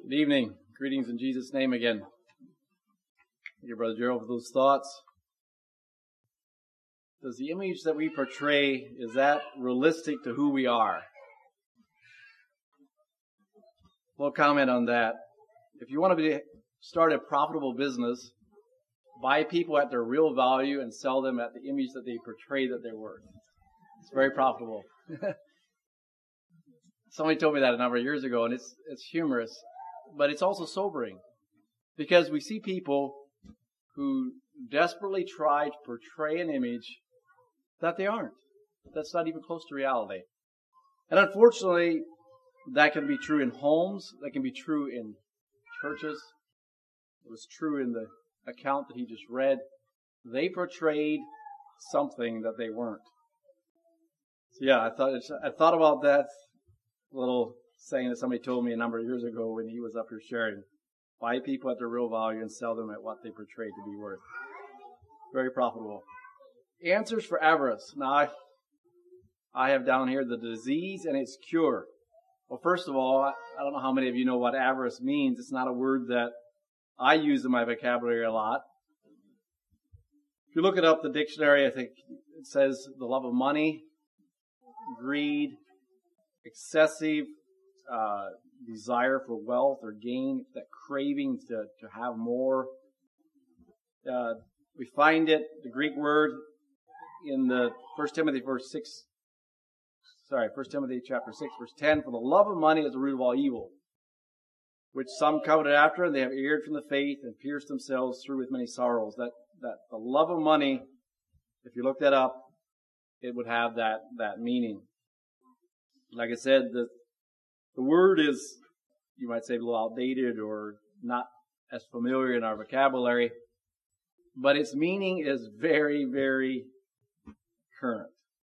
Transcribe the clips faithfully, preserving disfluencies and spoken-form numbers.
Good evening. Greetings in Jesus' name again. Thank you, Brother Gerald, for those thoughts. Does the image that we portray, is that realistic to who we are? A little comment on that. If you want to be, start a profitable business, buy people at their real value and sell them at the image that they portray that they're worth. It's very profitable. Somebody told me that a number of years ago, and it's it's humorous, but it's also sobering, because we see people who desperately try to portray an image that they aren't. That's not even close to reality. And unfortunately, that can be true in homes. That can be true in churches. It was true in the account that he just read. They portrayed something that they weren't. So yeah, I thought I thought about that little saying that somebody told me a number of years ago when he was up here sharing. Buy people at their real value and sell them at what they portray to be worth. Very profitable. Answers for avarice. Now, I, I have down here the disease and its cure. Well, first of all, I don't know how many of you know what avarice means. It's not a word that I use in my vocabulary a lot. If you look it up, the dictionary, I think it says the love of money, greed, excessive uh, desire for wealth or gain, that craving to, to have more. Uh, we find it, the Greek word, in the First Timothy verse six, sorry, First Timothy chapter six, verse ten, for the love of money is the root of all evil, which some coveted after, and they have erred from the faith and pierced themselves through with many sorrows. That that the love of money, if you look that up, it would have that that meaning. Like I said, the the word is, you might say, a little outdated or not as familiar in our vocabulary, but its meaning is very, very current.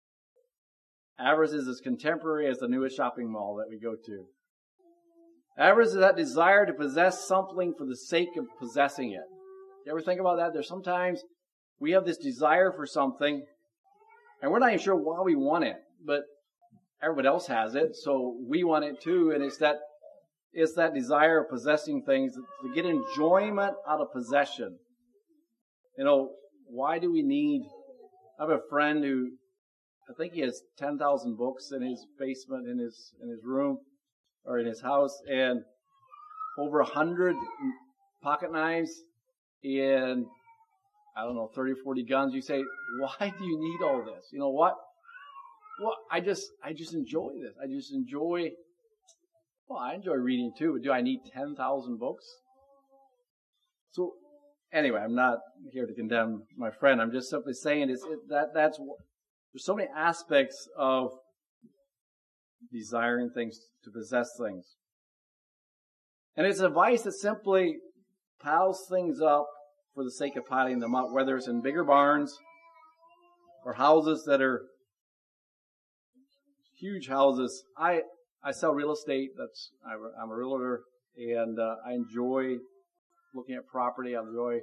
Avarice is as contemporary as the newest shopping mall that we go to. Avarice is that desire to possess something for the sake of possessing it. You ever think about that? There's sometimes we have this desire for something, and we're not even sure why we want it, but everybody else has it, so we want it too, and it's that it's that desire of possessing things, to get enjoyment out of possession. You know, why do we need... I have a friend who, I think he has ten thousand books in his basement, in his in his room, or in his house, and over a hundred pocket knives, and I don't know, thirty or forty guns. You say, why do you need all this? You know what? Well, I just, I just enjoy this. I just enjoy, well, I enjoy reading too, but do I need ten thousand books? So, anyway, I'm not here to condemn my friend. I'm just simply saying is it, that that's, there's so many aspects of desiring things, to possess things. And it's a vice that simply piles things up for the sake of piling them up, whether it's in bigger barns or houses that are huge houses. I, I sell real estate. That's, I, I'm a realtor, and uh, I enjoy looking at property. I enjoy.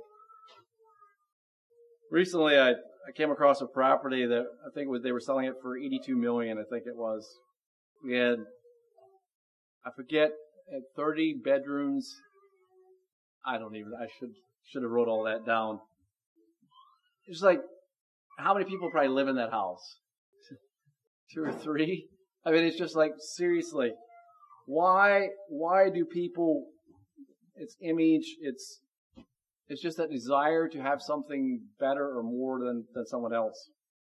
Recently, I, I came across a property that I think was, they were selling it for eighty-two million dollars, I think it was. And I forget, at thirty bedrooms. I don't even, I should, should have wrote all that down. It's like, how many people probably live in that house? Two or three? I mean, it's just like, seriously, why, why do people, it's image, it's, it's just that desire to have something better or more than, than someone else.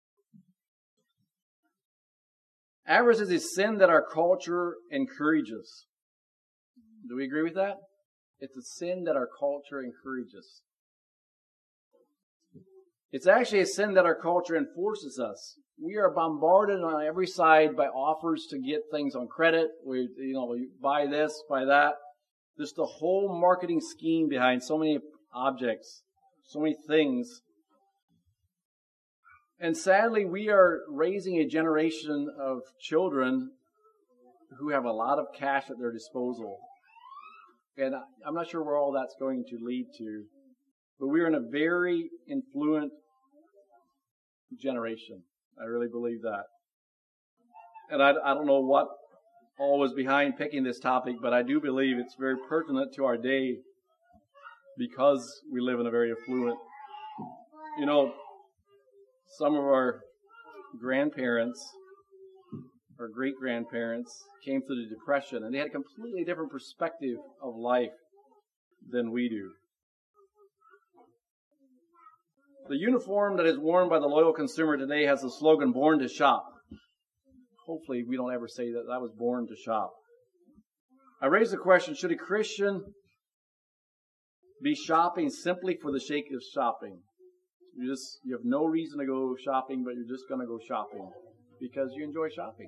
Avarice is a sin that our culture encourages. Do we agree with that? It's a sin that our culture encourages. It's actually a sin that our culture enforces us. We are bombarded on every side by offers to get things on credit. We, you know, we buy this, buy that. Just the whole marketing scheme behind so many objects, so many things. And sadly, we are raising a generation of children who have a lot of cash at their disposal. And I'm not sure where all that's going to lead to, but we're in a very influent generation. I really believe that. And I, I don't know what always behind picking this topic, but I do believe it's very pertinent to our day because we live in a very affluent. You know, some of our grandparents or great-grandparents came through the Depression, and they had a completely different perspective of life than we do. The uniform that is worn by the loyal consumer today has the slogan, "Born to Shop." Hopefully we don't ever say that I was born to shop. I raise the question, should a Christian be shopping simply for the sake of shopping? You just you have no reason to go shopping, but you're just going to go shopping because you enjoy shopping.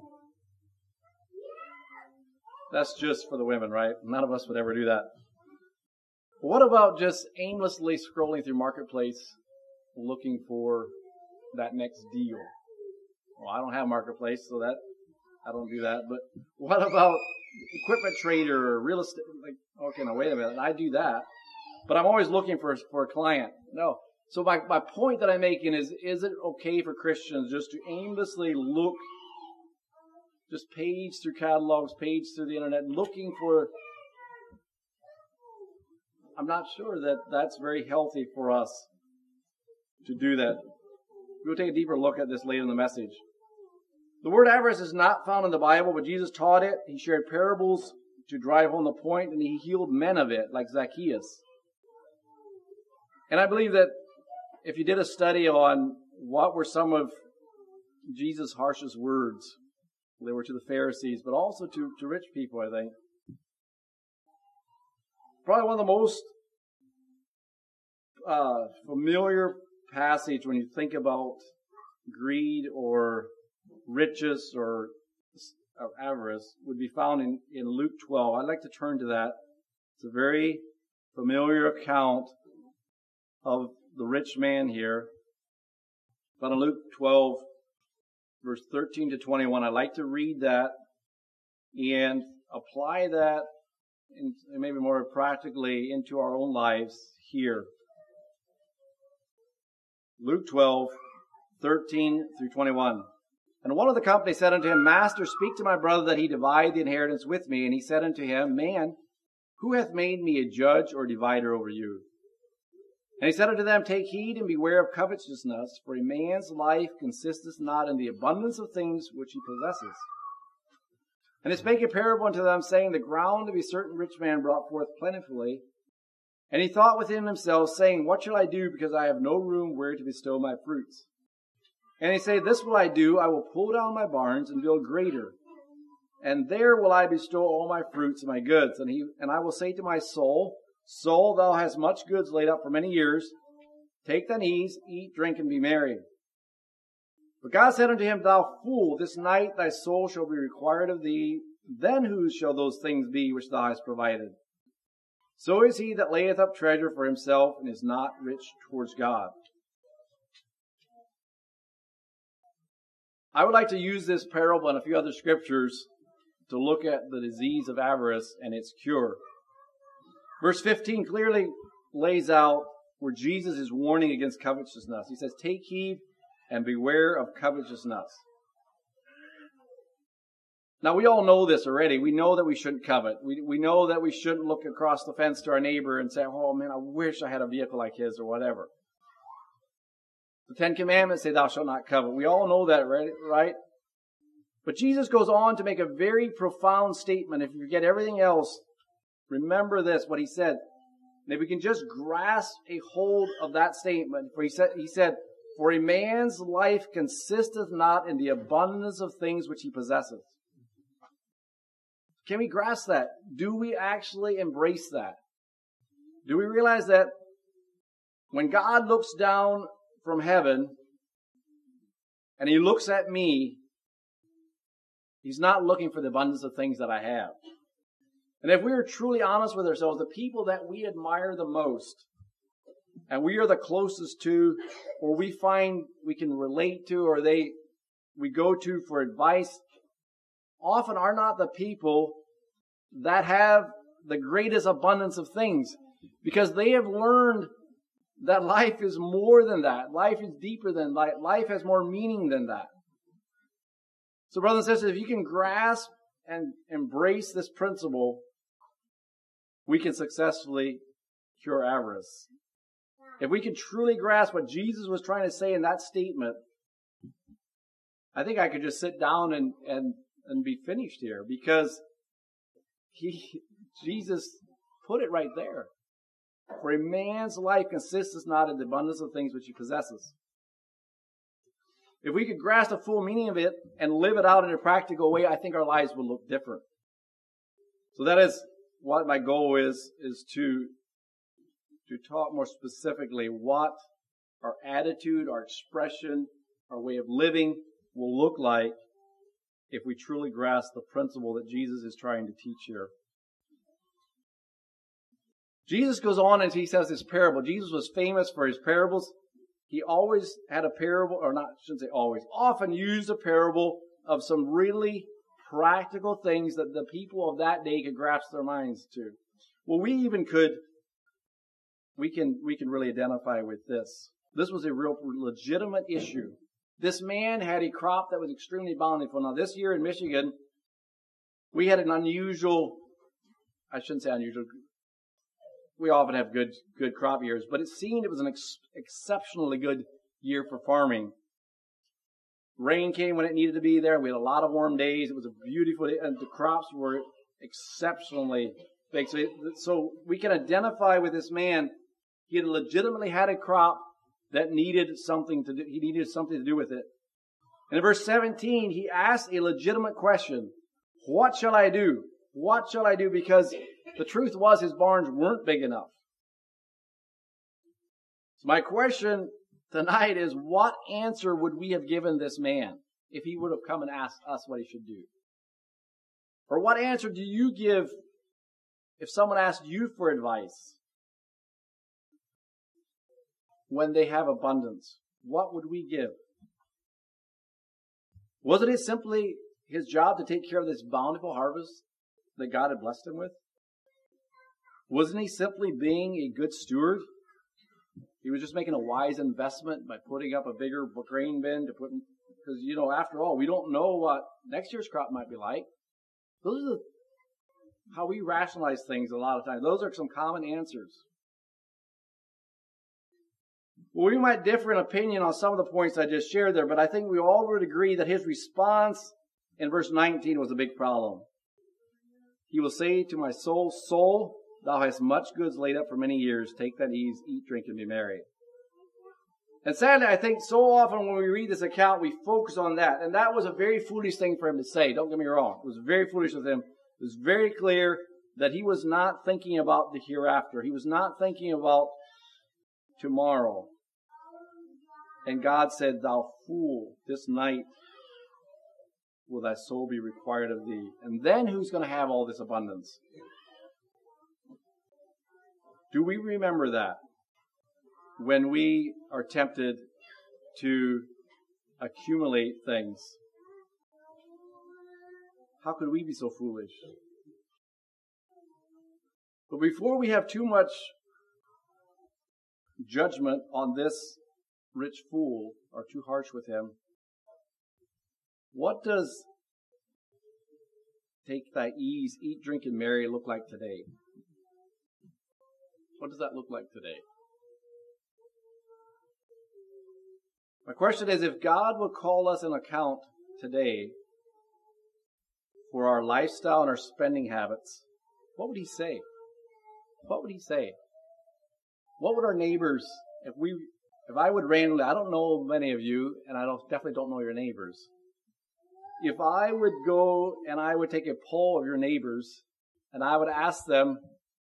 That's just for the women, right? None of us would ever do that. What about just aimlessly scrolling through Marketplace looking for that next deal? Well, I don't have Marketplace, so that I don't do that. But what about equipment trader or real estate? Like, okay, now wait a minute. I do that, but I'm always looking for for a client. No. So my my point that I'm making is: is it okay for Christians just to aimlessly look, just page through catalogs, page through the internet, looking for? I'm not sure that that's very healthy for us to do that. We'll take a deeper look at this later in the message. The word avarice is not found in the Bible, but Jesus taught it. He shared parables to drive home the point, and he healed men of it, like Zacchaeus. And I believe that if you did a study on what were some of Jesus' harshest words, they were to the Pharisees, but also to, to rich people, I think. Probably one of the most uh, familiar passage when you think about greed or riches or, or avarice would be found in, in Luke twelve. I'd like to turn to that. It's a very familiar account of the rich man here. But in Luke twelve, verse thirteen to twenty-one, I'd like to read that and apply that and maybe more practically into our own lives here. Luke twelve, thirteen through twenty-one. And one of the company said unto him, Master, speak to my brother that he divide the inheritance with me. And he said unto him, Man, who hath made me a judge or divider over you? And he said unto them, Take heed and beware of covetousness, for a man's life consisteth not in the abundance of things which he possesses. And he spake a parable unto them, saying, The ground of a certain rich man brought forth plentifully. And he thought within himself, saying, What shall I do, because I have no room where to bestow my fruits? And he said, This will I do, I will pull down my barns and build greater. And there will I bestow all my fruits and my goods. And he and I will say to my soul, Soul, thou hast much goods laid up for many years. Take thine ease, eat, drink, and be merry. But God said unto him, Thou fool, this night thy soul shall be required of thee. Then whose shall those things be which thou hast provided? So is he that layeth up treasure for himself and is not rich towards God. I would like to use this parable and a few other scriptures to look at the disease of avarice and its cure. Verse fifteen clearly lays out where Jesus is warning against covetousness. He says, Take heed and beware of covetousness. Now, we all know this already. We know that we shouldn't covet. We, we know that we shouldn't look across the fence to our neighbor and say, Oh, man, I wish I had a vehicle like his or whatever. The Ten Commandments say, Thou shalt not covet. We all know that, right? But Jesus goes on to make a very profound statement. If you forget everything else, remember this, what he said. And if we can just grasp a hold of that statement, for he said, he said, For a man's life consisteth not in the abundance of things which he possesseth. Can we grasp that? Do we actually embrace that? Do we realize that when God looks down from heaven and he looks at me, he's not looking for the abundance of things that I have. And if we are truly honest with ourselves, the people that we admire the most and we are the closest to, or we find we can relate to, or they we go to for advice, often are not the people that have the greatest abundance of things, because they have learned that life is more than that. Life is deeper than that. Life has more meaning than that. So brothers and sisters, if you can grasp and embrace this principle, we can successfully cure avarice. If we can truly grasp what Jesus was trying to say in that statement, I think I could just sit down and, and, and be finished here, because he, Jesus put it right there. For a man's life consists not in the abundance of things which he possesses. If we could grasp the full meaning of it and live it out in a practical way, I think our lives would look different. So that is what my goal is, is to, to talk more specifically what our attitude, our expression, our way of living will look like if we truly grasp the principle that Jesus is trying to teach here. Jesus goes on and he says this parable. Jesus was famous for his parables. He always had a parable, or not, I shouldn't say always, often used a parable of some really practical things that the people of that day could grasp their minds to. Well, we even could, we can, we can really identify with this. This was a real legitimate issue. This man had a crop that was extremely bountiful. Now, this year in Michigan, we had an unusual, I shouldn't say unusual, we often have good good crop years, but it seemed it was an ex- exceptionally good year for farming. Rain came when it needed to be there. We had a lot of warm days. It was a beautiful day, and the crops were exceptionally big. So, so we can identify with this man. He had legitimately had a crop that needed something to do. He needed something to do with it. And in verse seventeen, he asked a legitimate question. What shall I do? What shall I do? Because the truth was his barns weren't big enough. So my question tonight is, what answer would we have given this man if he would have come and asked us what he should do? Or what answer do you give if someone asked you for advice when they have abundance? What would we give? Wasn't it simply his job to take care of this bountiful harvest that God had blessed him with? Wasn't he simply being a good steward? He was just making a wise investment by putting up a bigger grain bin to put in, because, you know, after all, we don't know what next year's crop might be like. Those are the, how we rationalize things a lot of times. Those are some common answers. Well, we might differ in opinion on some of the points I just shared there, but I think we all would agree that his response in verse nineteen was a big problem. He will say to my soul, soul, thou hast much goods laid up for many years. Take that ease, eat, drink, and be merry. And sadly, I think so often when we read this account, we focus on that. And that was a very foolish thing for him to say. Don't get me wrong. It was very foolish of him. It was very clear that he was not thinking about the hereafter. He was not thinking about tomorrow. And God said, thou fool, this night will thy soul be required of thee. And then who's going to have all this abundance? Do we remember that when we are tempted to accumulate things? How could we be so foolish? But before we have too much judgment on this rich fool, or too harsh with him, what does take thy ease, eat, drink, and marry look like today? What does that look like today? My question is, if God would call us an account today for our lifestyle and our spending habits, what would he say? What would he say? What would our neighbors, if we, if I would randomly, I don't know many of you, and I don't, definitely don't know your neighbors. If I would go and I would take a poll of your neighbors, and I would ask them,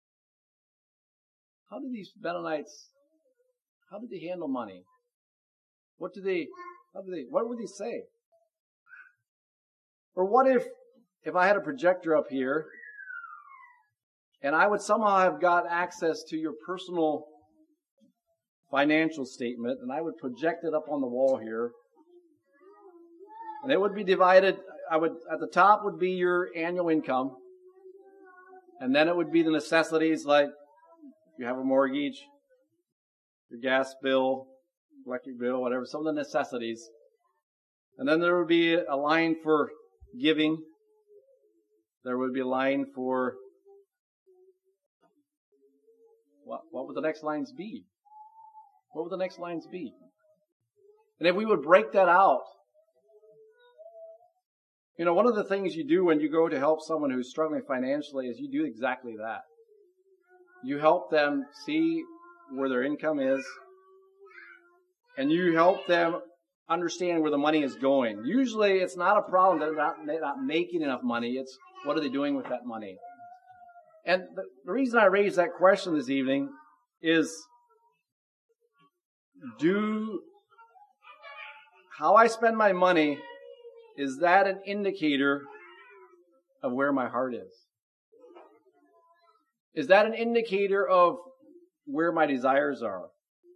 how do these Mennonites, how do they handle money? What do they, how do they, what would they say? Or what if, if I had a projector up here, and I would somehow have got access to your personal financial statement, and I would project it up on the wall here, and it would be divided, I would, at the top would be your annual income, and then it would be the necessities like you have a mortgage, your gas bill, electric bill, whatever, some of the necessities. And then there would be a line for giving. There would be a line for, what, what would the next lines be? What would the next lines be? And if we would break that out, you know, one of the things you do when you go to help someone who's struggling financially is you do exactly that. You help them see where their income is, and you help them understand where the money is going. Usually it's not a problem that they're not, they're not making enough money. It's what are they doing with that money? And the, the reason I raised that question this evening is, do how I spend my money, is that an indicator of where my heart is? Is that an indicator of where my desires are?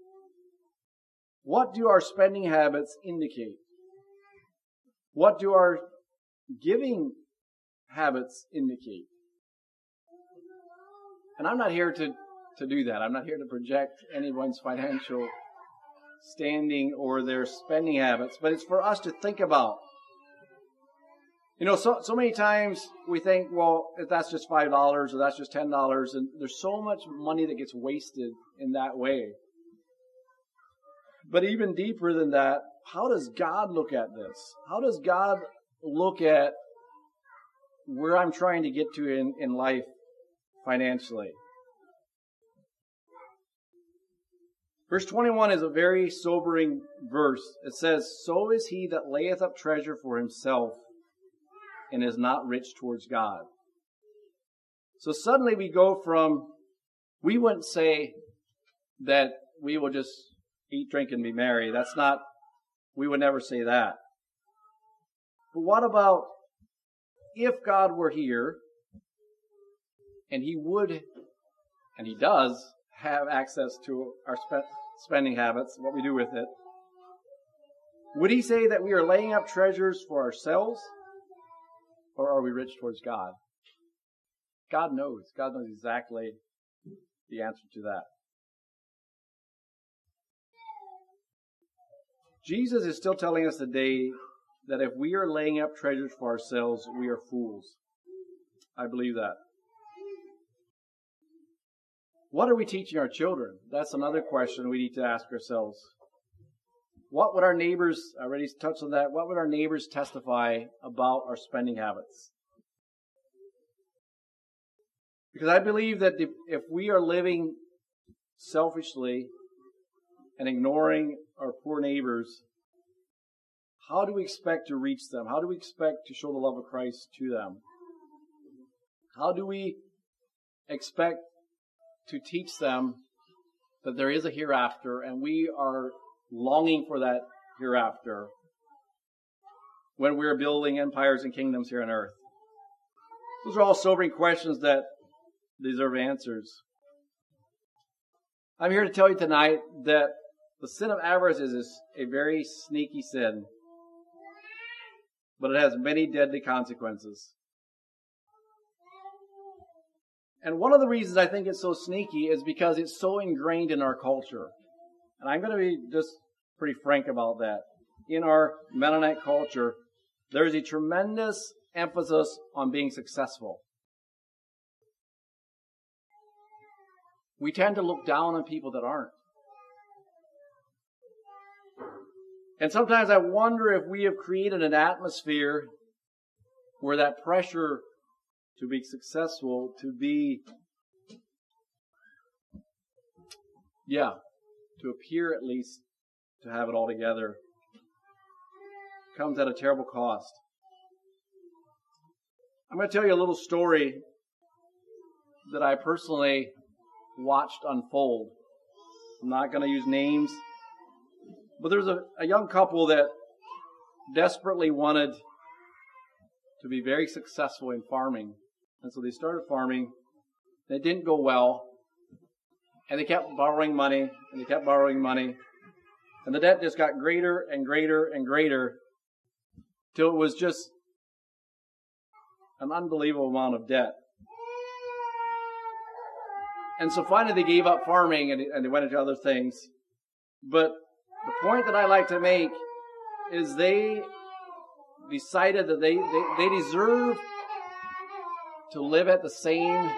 What do our spending habits indicate? What do our giving habits indicate? And I'm not here to, to do that. I'm not here to project anyone's financial standing or their spending habits, but it's for us to think about. You know, so so many times we think, well, if that's just five dollars or that's just ten dollars, and there's so much money that gets wasted in that way. But even deeper than that, how does God look at this? How does God look at where I'm trying to get to in, in life financially? Verse twenty-one is a very sobering verse. It says, "So is he that layeth up treasure for himself, and is not rich towards God." So suddenly we go from, we wouldn't say that we will just eat, drink, and be merry. That's not, we would never say that. But what about if God were here, and he would, and he does, have access to our spe- spending habits, what we do with it, would he say that we are laying up treasures for ourselves? Or are we rich towards God? God knows. God knows exactly the answer to that. Jesus is still telling us today that if we are laying up treasures for ourselves, we are fools. I believe that. What are we teaching our children? That's another question we need to ask ourselves. What would our neighbors, I already touched on that, what would our neighbors testify about our spending habits? Because I believe that if we are living selfishly and ignoring our poor neighbors, how do we expect to reach them? How do we expect to show the love of Christ to them? How do we expect to teach them that there is a hereafter and we are longing for that hereafter when we're building empires and kingdoms here on earth? Those are all sobering questions that deserve answers. I'm here to tell you tonight that the sin of avarice is a very sneaky sin, but it has many deadly consequences. And one of the reasons I think it's so sneaky is because it's so ingrained in our culture. And I'm going to be just pretty frank about that. In our Mennonite culture, there's a tremendous emphasis on being successful. We tend to look down on people that aren't. And sometimes I wonder if we have created an atmosphere where that pressure to be successful, to be, yeah, to appear at least to have it all together, comes at a terrible cost. I'm going to tell you a little story that I personally watched unfold. I'm not going to use names, but there's a, a young couple that desperately wanted to be very successful in farming. And so they started farming. It didn't go well. And they kept borrowing money, and they kept borrowing money. And the debt just got greater and greater and greater till it was just an unbelievable amount of debt. And so finally they gave up farming and, and they went into other things. But the point that I like to make is they decided that they, they, they deserve to live at the same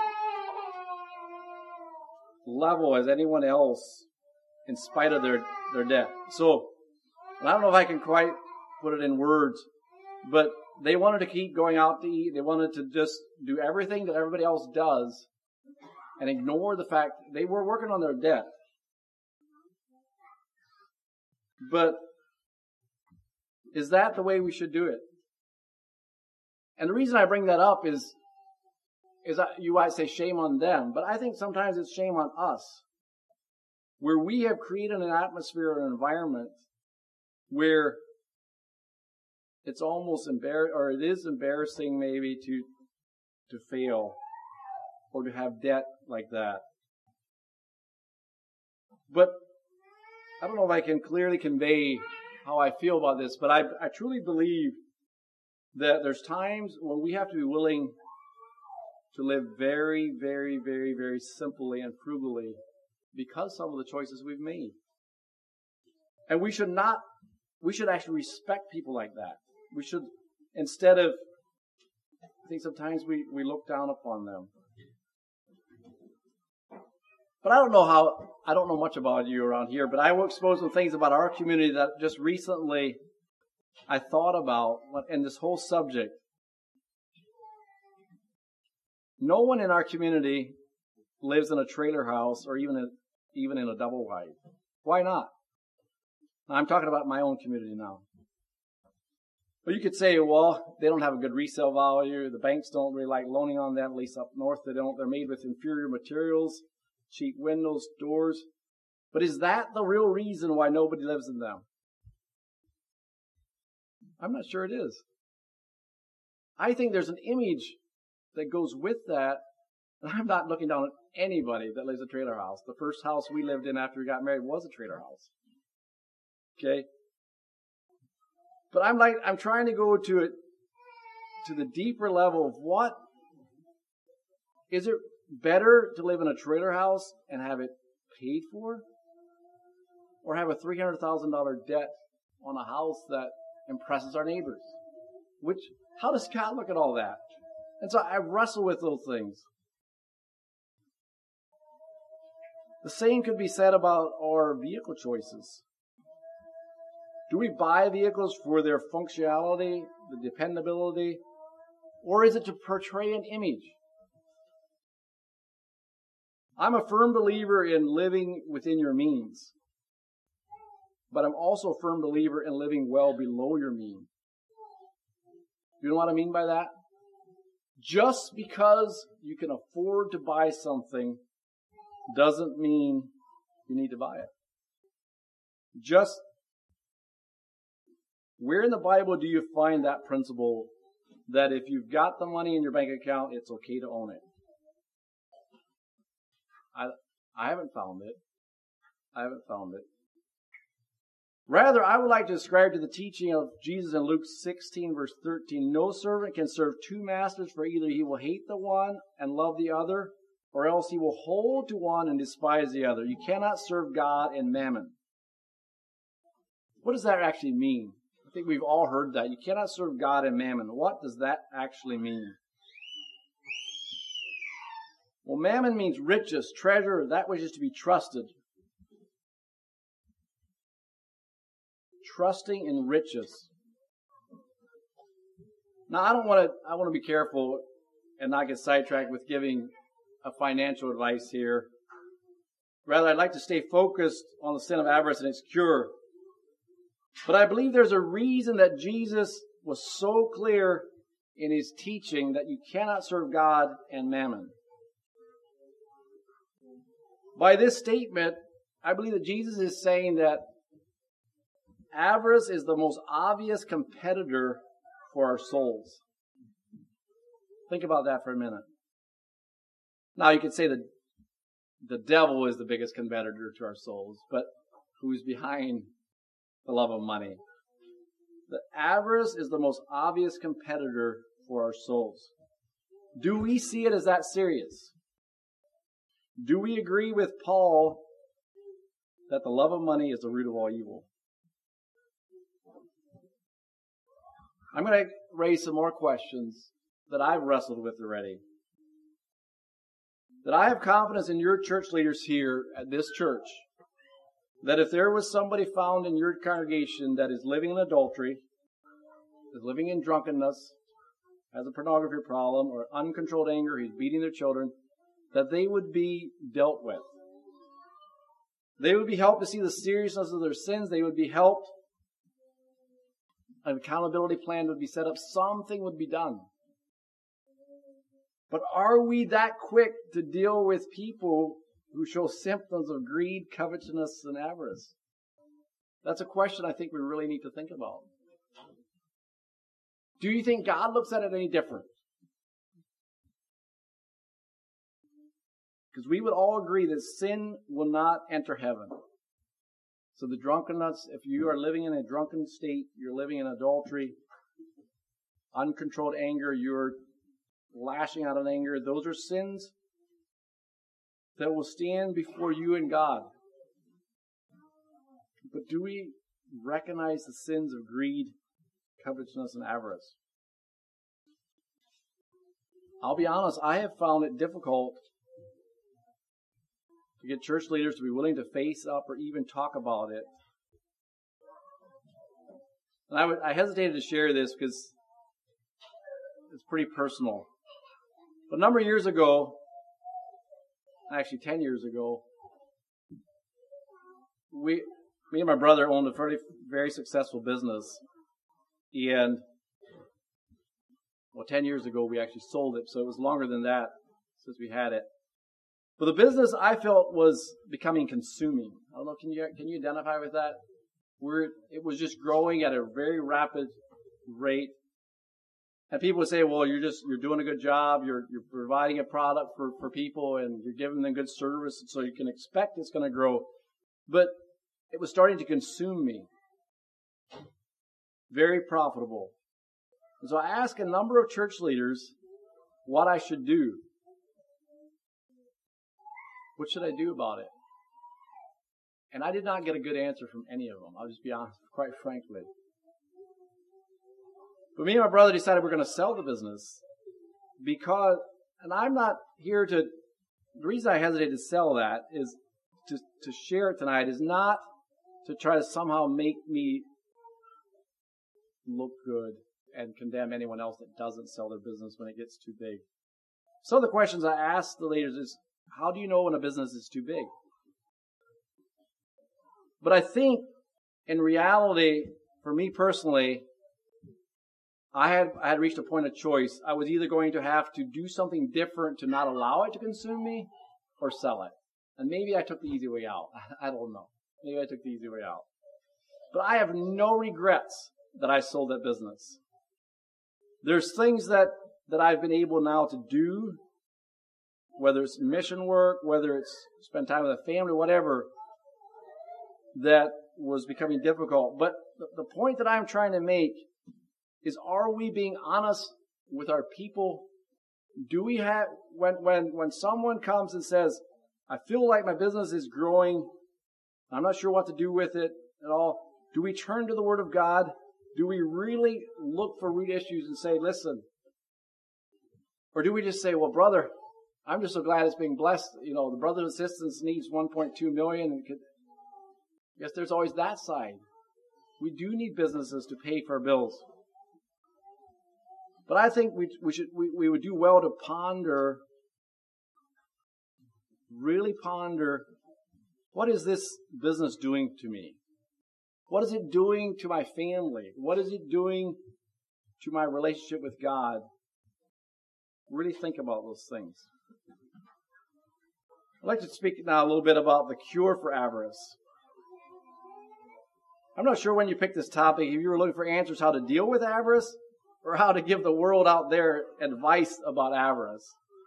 level as anyone else in spite of their, their debt. So, and I don't know if I can quite put it in words, but they wanted to keep going out to eat. They wanted to just do everything that everybody else does and ignore the fact they were working on their debt. But is that the way we should do it? And the reason I bring that up is, is that you might say shame on them, but I think sometimes it's shame on us, where we have created an atmosphere or an environment where it's almost embarrassing, or it is embarrassing maybe to to fail or to have debt like that. But I don't know if I can clearly convey how I feel about this, but I, I truly believe that there's times when we have to be willing to live very, very, very, very simply and frugally because some of the choices we've made. And we should not, we should actually respect people like that. We should, instead of, I think sometimes we, we look down upon them. But I don't know how, I don't know much about you around here, but I will expose some things about our community that just recently I thought about in this whole subject. No one in our community lives in a trailer house or even a, even in a double wide. Why not? I'm talking about my own community now. But you could say, well, they don't have a good resale value. The banks don't really like loaning on them, at least up north they don't. They're made with inferior materials, cheap windows, doors. But is that the real reason why nobody lives in them? I'm not sure it is. I think there's an image that goes with that. And I'm not looking down at anybody that lives in a trailer house. The first house we lived in after we got married was a trailer house. Okay? But I'm like, I'm trying to go to it, to the deeper level of what, is it better to live in a trailer house and have it paid for? Or have a three hundred thousand dollars debt on a house that impresses our neighbors? Which, how does God look at all that? And so I wrestle with those things. The same could be said about our vehicle choices. Do we buy vehicles for their functionality, the dependability, or is it to portray an image? I'm a firm believer in living within your means, but I'm also a firm believer in living well below your means. You know what I mean by that? Just because you can afford to buy something doesn't mean you need to buy it. Just where in the Bible do you find that principle that if you've got the money in your bank account, it's okay to own it? I, I haven't found it. I haven't found it. Rather, I would like to ascribe to the teaching of Jesus in Luke sixteen, verse thirteen. No servant can serve two masters, for either he will hate the one and love the other, or else he will hold to one and despise the other. You cannot serve God and mammon. What does that actually mean? I think we've all heard that. You cannot serve God and mammon. What does that actually mean? Well, mammon means riches, treasure, that which is to be trusted. Trusting in riches. Now, I don't want to, I want to be careful and not get sidetracked with giving a financial advice here. Rather, I'd like to stay focused on the sin of avarice and its cure. But I believe there's a reason that Jesus was so clear in his teaching that you cannot serve God and mammon. By this statement, I believe that Jesus is saying that avarice is the most obvious competitor for our souls. Think about that for a minute. Now, you could say that the devil is the biggest competitor to our souls, but who's behind the love of money? The avarice is the most obvious competitor for our souls. Do we see it as that serious? Do we agree with Paul that the love of money is the root of all evil? I'm going to raise some more questions that I've wrestled with already. that I have confidence in your church leaders here at this church, that if there was somebody found in your congregation that is living in adultery, is living in drunkenness, has a pornography problem, or uncontrolled anger, he's beating their children, that they would be dealt with. They would be helped to see the seriousness of their sins. They would be helped. An accountability plan would be set up. Something would be done. But are we that quick to deal with people who show symptoms of greed, covetousness, and avarice? That's a question I think we really need to think about. Do you think God looks at it any different? Because we would all agree that sin will not enter heaven. So the drunkenness, if you are living in a drunken state, you're living in adultery, uncontrolled anger, you're lashing out in anger, those are sins that will stand before you and God. But do we recognize the sins of greed, covetousness, and avarice? I'll be honest, I have found it difficult to get church leaders to be willing to face up or even talk about it. And I, would, I hesitated to share this because it's pretty personal. But a number of years ago, actually ten years ago, we, me and my brother owned a very, very successful business. And, well, ten years ago we actually sold it, so it was longer than that since we had it. But the business I felt was becoming consuming. I don't know, can you can you identify with that? Where it was just growing at a very rapid rate. And people would say, well, you're just, you're doing a good job, you're you're providing a product for, for people, and you're giving them good service, so you can expect it's going to grow. But it was starting to consume me. Very profitable. And so I asked a number of church leaders what I should do. What should I do about it? And I did not get a good answer from any of them. I'll just be honest, quite frankly. But me and my brother decided we're going to sell the business because, and I'm not here to, the reason I hesitate to sell that is to, to share it tonight is not to try to somehow make me look good and condemn anyone else that doesn't sell their business when it gets too big. Some of the questions I asked the leaders is, how do you know when a business is too big? But I think, in reality, for me personally, I had I had reached a point of choice. I was either going to have to do something different to not allow it to consume me, or sell it. And maybe I took the easy way out. I don't know. Maybe I took the easy way out. But I have no regrets that I sold that business. There's things that, that I've been able now to do, whether it's mission work, whether it's spend time with a family, whatever, that was becoming difficult. But the, the point that I'm trying to make is, are we being honest with our people? Do we have, when, when, when someone comes and says, I feel like my business is growing, I'm not sure what to do with it at all, do we turn to the Word of God? Do we really look for root issues and say, listen? Or do we just say, well, brother, I'm just so glad it's being blessed. You know, the Brothers Assistance needs one point two million dollars. Yes, there's always that side. We do need businesses to pay for our bills. But I think we we should we, we would do well to ponder, really ponder, what is this business doing to me? What is it doing to my family? What is it doing to my relationship with God? Really think about those things. I'd like to speak now a little bit about the cure for avarice. I'm not sure when you picked this topic, if you were looking for answers how to deal with avarice or how to give the world out there advice about avarice.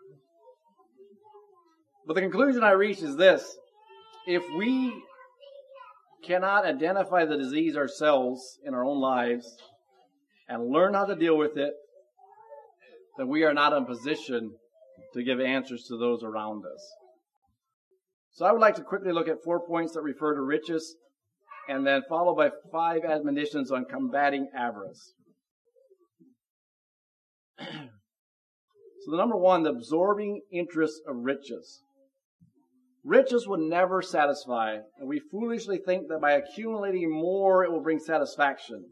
But the conclusion I reached is this. If we cannot identify the disease ourselves in our own lives and learn how to deal with it, then we are not in a position to give answers to those around us. So I would like to quickly look at four points that refer to riches, and then followed by five admonitions on combating avarice. So the number one, the absorbing interest of riches. Riches will never satisfy, and we foolishly think that by accumulating more, it will bring satisfaction.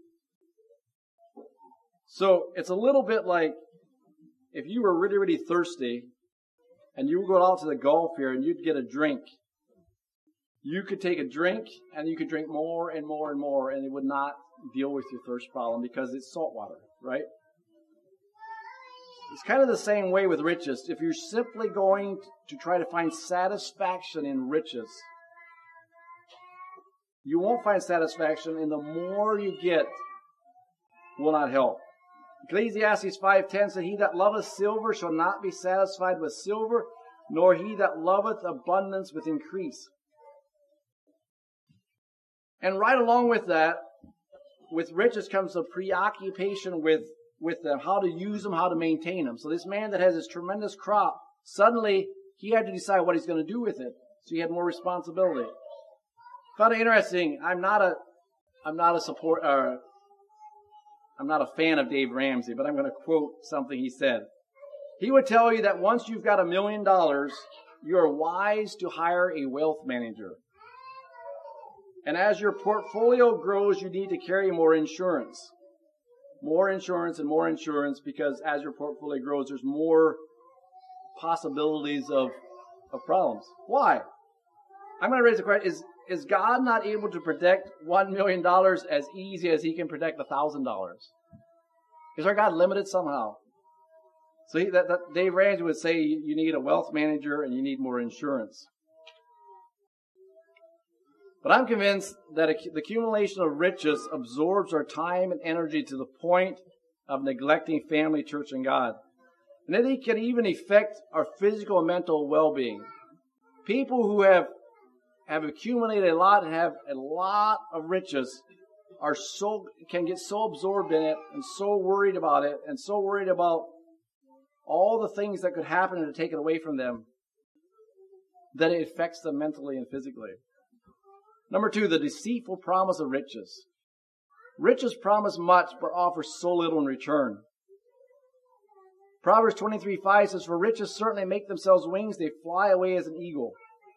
So it's a little bit like if you were really, really thirsty, and you would go out to the Gulf here and you'd get a drink. You could take a drink and you could drink more and more and more, and it would not deal with your thirst problem because it's salt water, right? It's kind of the same way with riches. If you're simply going to try to find satisfaction in riches, you won't find satisfaction, and the more you get will not help. Ecclesiastes five ten said, "He that loveth silver shall not be satisfied with silver, nor he that loveth abundance with increase." And right along with that, with riches comes a preoccupation with, with them, how to use them, how to maintain them. So this man that has this tremendous crop, suddenly he had to decide what he's going to do with it. So he had more responsibility. Found it interesting. I'm not a, I'm not a support, uh, I'm not a fan of Dave Ramsey, but I'm going to quote something he said. He would tell you that once you've got a million dollars, you are wise to hire a wealth manager. And as your portfolio grows, you need to carry more insurance. More insurance and more insurance, because as your portfolio grows, there's more possibilities of, of problems. Why? I'm going to raise the question, is, is God not able to protect one million dollars as easy as he can protect one thousand dollars? Is our God limited somehow? So he, that, that Dave Ramsey would say you need a wealth manager and you need more insurance. But I'm convinced that the accumulation of riches absorbs our time and energy to the point of neglecting family, church, and God. And then it can even affect our physical and mental well-being. People who have, have accumulated a lot and have a lot of riches are so, can get so absorbed in it and so worried about it and so worried about all the things that could happen to take it away from them that it affects them mentally and physically. Number two, the deceitful promise of riches. Riches promise much, but offer so little in return. Proverbs twenty-three five says, "For riches certainly make themselves wings, they fly away as an eagle."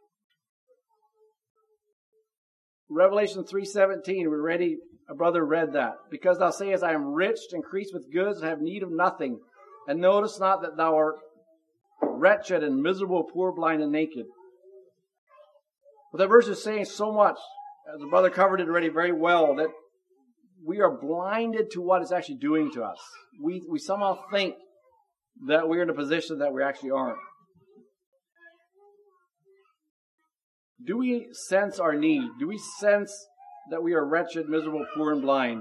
Revelation three seventeen, we already, a brother read that. "Because thou sayest, I am rich, increased with goods, and have need of nothing. And notice not that thou art wretched and miserable, poor, blind, and naked." But that verse is saying so much, as the brother covered it already very well, that we are blinded to what it's actually doing to us. We, we somehow think that we're in a position that we actually aren't. Do we sense our need? Do we sense that we are wretched, miserable, poor, and blind?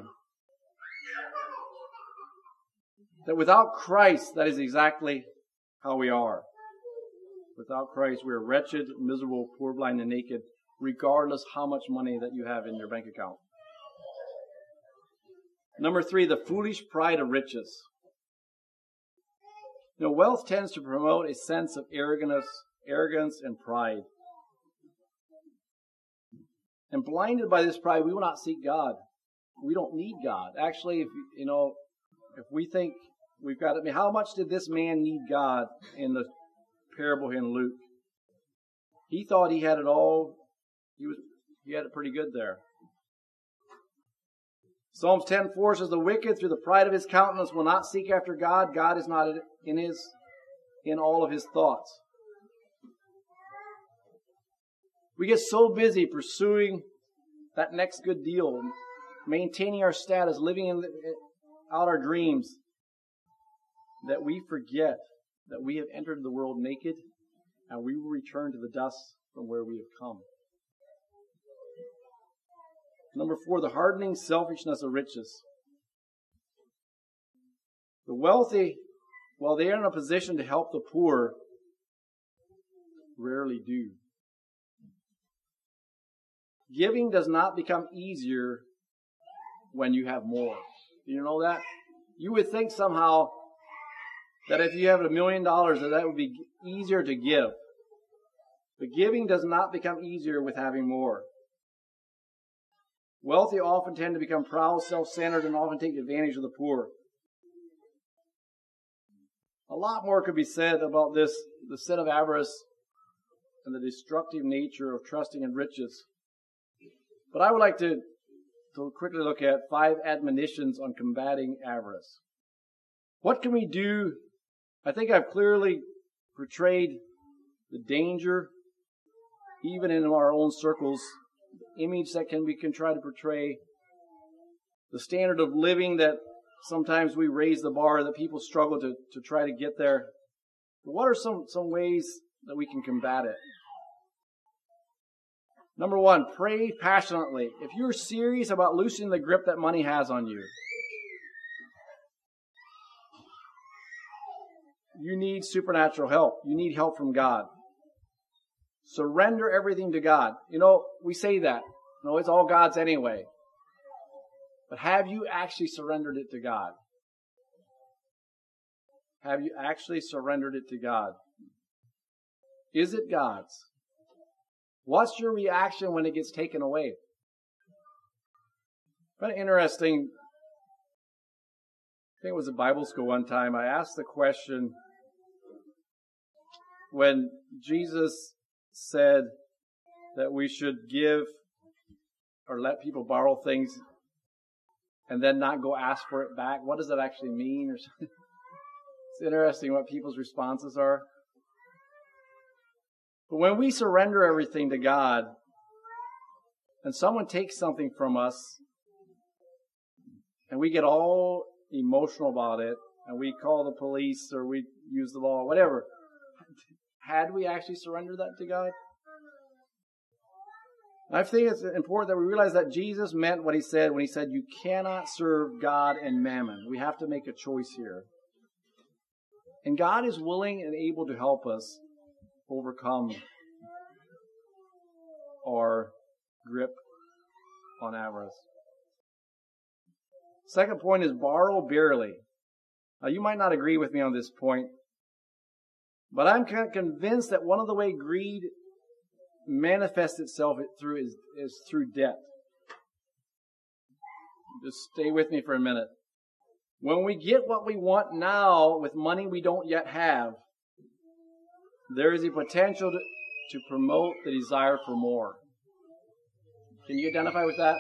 That without Christ, that is exactly how we are. Without Christ, we are wretched, miserable, poor, blind, and naked, regardless how much money that you have in your bank account. Number three, the foolish pride of riches. You know, wealth tends to promote a sense of arrogance, arrogance and pride. And blinded by this pride, we will not seek God. We don't need God. Actually, if you know, if we think we've got it, I mean, how much did this man need God in the parable in Luke? He thought he had it all. He was he had it pretty good there. Psalms ten four says, "The wicked through the pride of his countenance will not seek after God. God is not in his in all of his thoughts." We get so busy pursuing that next good deal, maintaining our status, living in the, out our dreams, that we forget that we have entered the world naked, and we will return to the dust from where we have come. Number four, the hardening selfishness of riches. The wealthy, while they are in a position to help the poor, rarely do. Giving does not become easier when you have more. Do you know that? You would think somehow that if you have a million dollars, that that would be easier to give. But giving does not become easier with having more. Wealthy often tend to become proud, self-centered, and often take advantage of the poor. A lot more could be said about this, the sin of avarice and the destructive nature of trusting in riches. But I would like to, to quickly look at five admonitions on combating avarice. What can we do? I think I've clearly portrayed the danger, even in our own circles, the image that can we can try to portray, the standard of living that sometimes we raise the bar, that people struggle to, to try to get there. But what are some, some ways that we can combat it? Number one, pray passionately. If you're serious about loosening the grip that money has on you, you need supernatural help. You need help from God. Surrender everything to God. You know, we say that. No, it's all God's anyway. But have you actually surrendered it to God? Have you actually surrendered it to God? Is it God's? What's your reaction when it gets taken away? Kind of interesting. I think it was at Bible school one time. I asked the question, when Jesus said that we should give or let people borrow things and then not go ask for it back, what does that actually mean? Or something? It's interesting what people's responses are. But when we surrender everything to God and someone takes something from us and we get all emotional about it and we call the police or we use the law, whatever, had we actually surrendered that to God? I think it's important that we realize that Jesus meant what he said when he said, you cannot serve God and mammon. We have to make a choice here. And God is willing and able to help us overcome our grip on avarice. Second point is borrow barely. Now, you might not agree with me on this point, but I'm convinced that one of the ways greed manifests itself through is, is through debt. Just stay with me for a minute. When we get what we want now with money we don't yet have, there is a potential to, to promote the desire for more. Can you identify with that?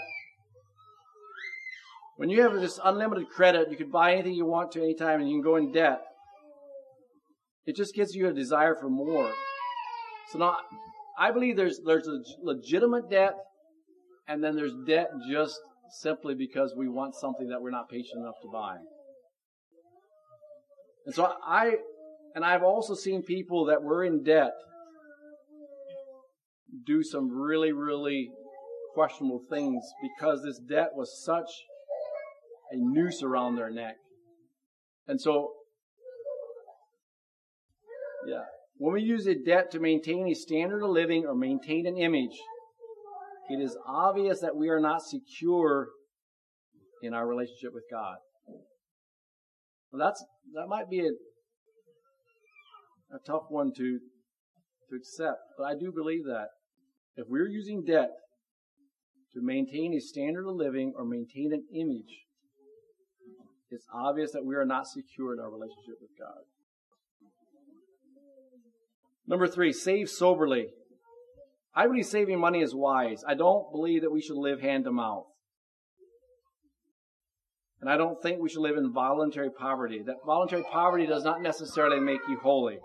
When you have this unlimited credit, you can buy anything you want to anytime and you can go in debt. It just gives you a desire for more. So now, I believe there's there's a legitimate debt, and then there's debt just simply because we want something that we're not patient enough to buy. And so I, and I've also seen people that were in debt do some really, really questionable things because this debt was such a noose around their neck. And so, yeah, when we use a debt to maintain a standard of living or maintain an image, it is obvious that we are not secure in our relationship with God. Well, that's that might be a, a tough one to to accept, but I do believe that if we're using debt to maintain a standard of living or maintain an image, it's obvious that we are not secure in our relationship with God. Number three, save soberly. I believe saving money is wise. I don't believe that we should live hand to mouth. And I don't think we should live in voluntary poverty. That voluntary poverty does not necessarily make you holy.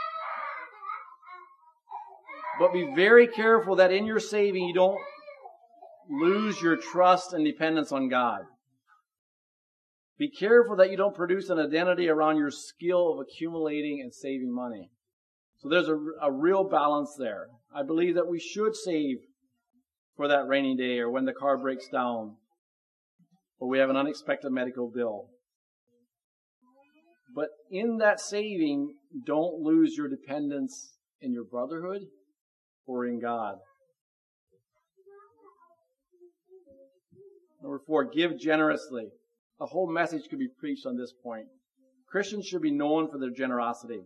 But be very careful that in your saving you don't lose your trust and dependence on God. Be careful that you don't produce an identity around your skill of accumulating and saving money. So there's a, a real balance there. I believe that we should save for that rainy day or when the car breaks down or we have an unexpected medical bill. But in that saving, don't lose your dependence in your brotherhood or in God. Number four, give generously. A whole message could be preached on this point. Christians should be known for their generosity.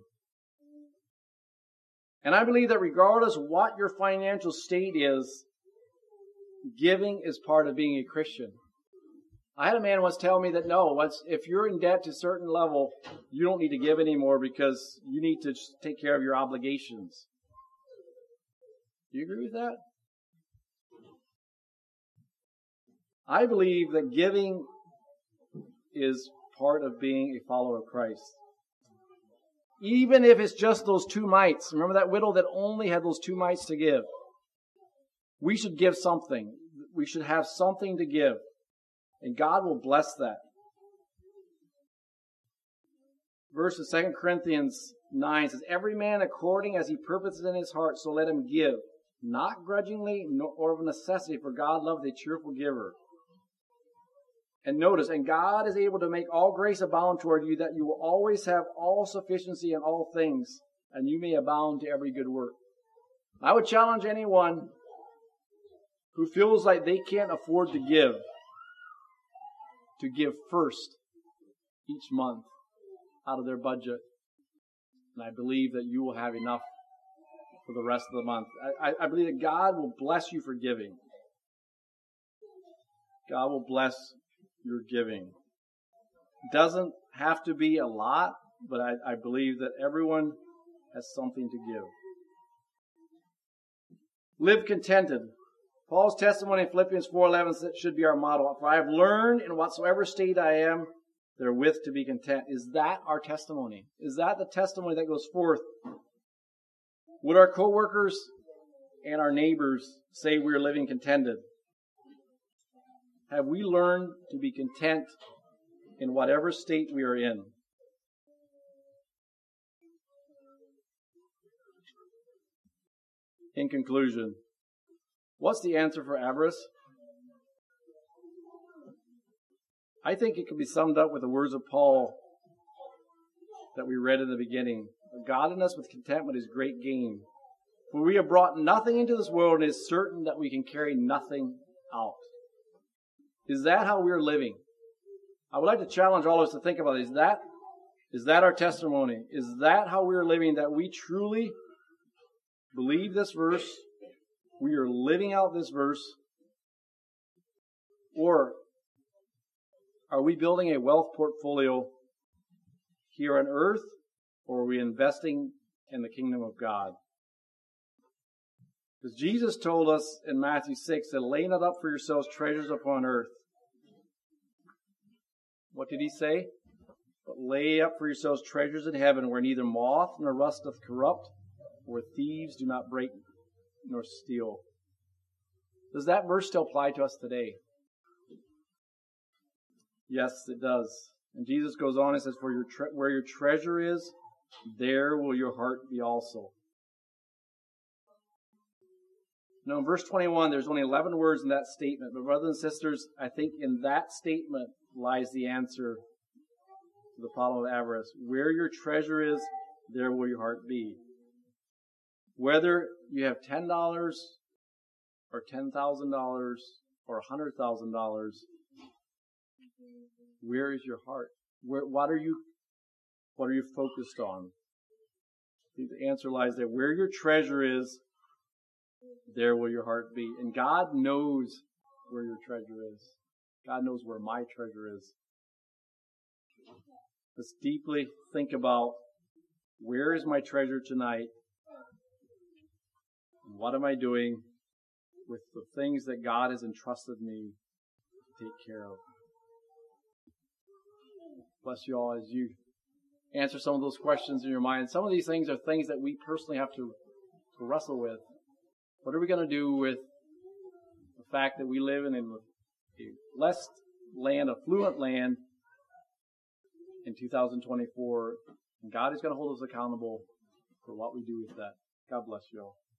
And I believe that regardless of what your financial state is, giving is part of being a Christian. I had a man once tell me that no, once if you're in debt to a certain level, you don't need to give anymore because you need to just take care of your obligations. Do you agree with that? I believe that giving is part of being a follower of Christ. Even if it's just those two mites. Remember that widow that only had those two mites to give? We should give something. We should have something to give. And God will bless that. Verse of Second Corinthians nine says, every man according as he purposes in his heart, so let him give. Not grudgingly or of necessity, for God loveth a cheerful giver. And notice, and God is able to make all grace abound toward you, that you will always have all sufficiency in all things, and you may abound to every good work. I would challenge anyone who feels like they can't afford to give, to give first each month out of their budget. And I believe that you will have enough for the rest of the month. I, I believe that God will bless you for giving. God will bless your giving. Doesn't have to be a lot, but I, I believe that everyone has something to give. Live contented. Paul's testimony in Philippians four eleven should be our motto. For I have learned in whatsoever state I am, therewith to be content. Is that our testimony? Is that the testimony that goes forth? Would our co-workers and our neighbors say we're living contented? Have we learned to be content in whatever state we are in? In conclusion, what's the answer for avarice? I think it can be summed up with the words of Paul that we read in the beginning. Godliness with contentment is great gain. For we have brought nothing into this world, and it is certain that we can carry nothing out. Is that how we're living? I would like to challenge all of us to think about it. Is that, is that our testimony? Is that how we're living, that we truly believe this verse? We are living out this verse? Or are we building a wealth portfolio here on earth, or are we investing in the kingdom of God? Because Jesus told us in Matthew six that lay not up for yourselves treasures upon earth. What did he say? But lay up for yourselves treasures in heaven, where neither moth nor rust doth corrupt, where thieves do not break nor steal. Does that verse still apply to us today? Yes, it does. And Jesus goes on and says, "For your tre- where your treasure is, there will your heart be also." Now, in verse twenty-one, there's only eleven words in that statement. But brothers and sisters, I think in that statement lies the answer to the problem of avarice. Where your treasure is, there will your heart be. Whether you have ten dollars or ten thousand dollars or one hundred thousand dollars, where is your heart? Where, what are you, what are you focused on? The answer lies there. Where your treasure is, there will your heart be. And God knows where your treasure is. God knows where my treasure is. Let's deeply think about, where is my treasure tonight? And what am I doing with the things that God has entrusted me to take care of? Bless you all as you answer some of those questions in your mind. Some of these things are things that we personally have to, to wrestle with. What are we going to do with the fact that we live in a blessed land, affluent land in two thousand twenty-four? And God is going to hold us accountable for what we do with that. God bless you all.